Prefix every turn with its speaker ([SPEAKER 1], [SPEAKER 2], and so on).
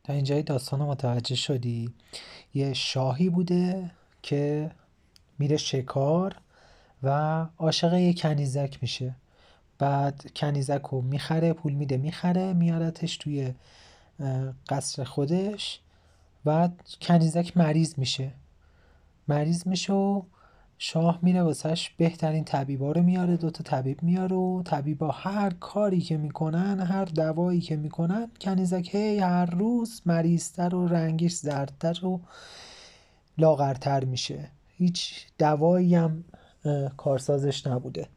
[SPEAKER 1] تا اینجای داستان رو متوجه شدی؟ یه شاهی بوده که میره شکار و عاشق یه کنیزک میشه. بعد کنیزک رو میخره، پول میده میخره، میارتش توی قصر خودش. بعد کنیزک مریض میشه و شاه میره واسش بهترین طبیبا رو میاره، 2 تا طبیب میاره و طبیبا هر کاری که میکنن، هر دوایی که میکنن، کنیزک هی هر روز مریضتر و رنگش زردتر و لاغرتر میشه. هیچ دوایی هم کارسازش نبوده.